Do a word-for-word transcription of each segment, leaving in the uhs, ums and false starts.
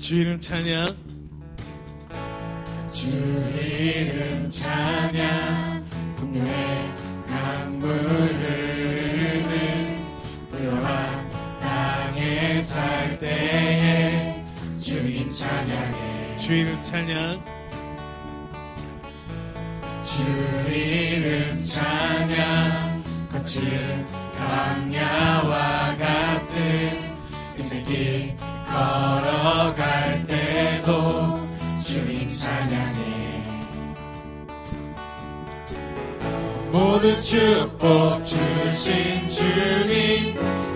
주 이름 찬양. 주 이름 찬양. 풍요의 강물 흐르는 부요한 땅에 살 때에 주님 찬양해. 주 이름 찬양. 주 이름 찬양. 거친 광야와 같은 인생길 걸어갈 때도 주님 찬양해. 모든 축복 주신 주님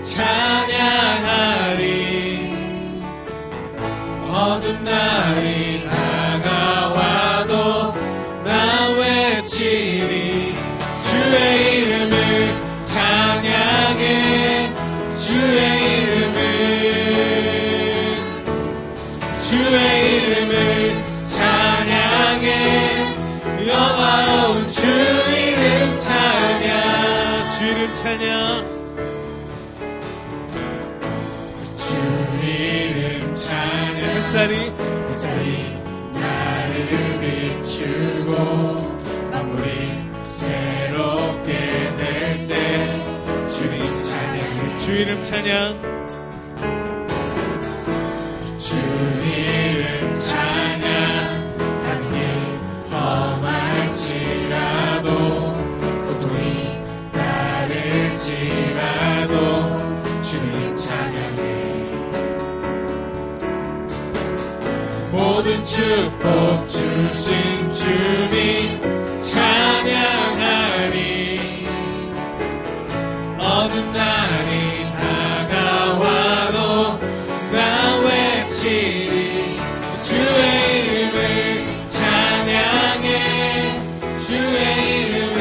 찬양하리. 어두운 날이 다가와도 나 외치리. 주의 이름을 찬양해. 주의 이름을 주의 이름을 찬양해. 영화로운 주 이름 찬양. 주 이름 찬양. 주 이름 찬양. 햇살이 햇살이 나를 비추고 만물이 새롭게 될 때 주님 찬양해. 주 이름 찬양. 주 이름 찬양. 하는 일 험할지라도 고통이 따를지라도 주님 찬양해. 모든 축복 주신 주님 찬양하리. 어두운 날이 다가와도 나 외치리. 주의 이름을 찬양해. 주의 이름을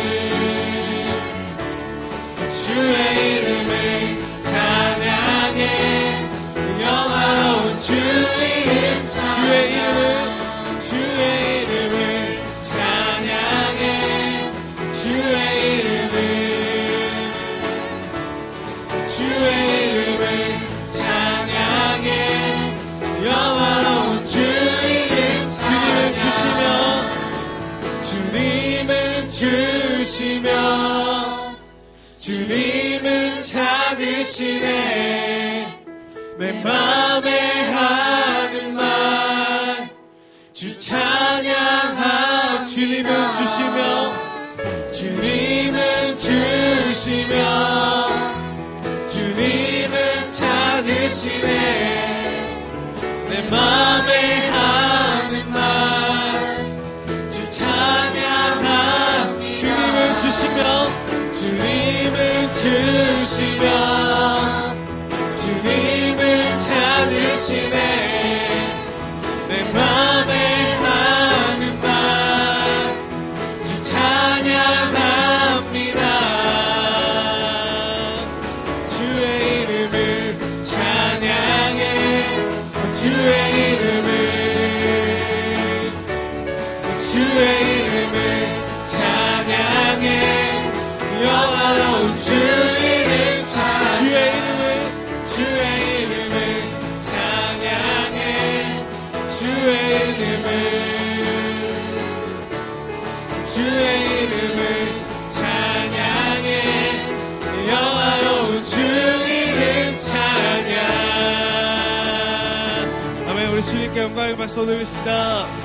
주의 이름을 찬양해. 영화로운 주 이름 주의 이름을 주의 이름을 찬양해. 주의 이름을 주의 이름을 찬양해. 영화로운 주 이름 주님은 주시며 주님은 주시며 주님은 찾으시네. 내 맘에 하는 말 주 찬양하. 주님은 주시며 주님은 주시며 주님은 찾으시네. 내 맘에 하는 말 주 찬양합니다. 주님은 주시며 주님은 주시며 주님은 찾으시네. 내 맘에 하는 말 주 찬양합니다. 주의 이름을 찬양해. 주의 이름을 주의 이름을 찬양해. 영화로운 주 이름 찬양. 주의 이름을 주의 이름을 찬양해. 주의 이름을 주의 이름을 찬양해. 영화로운 주 이름 찬양. 아멘. 우리 주님께 영광의 박수 올리시다.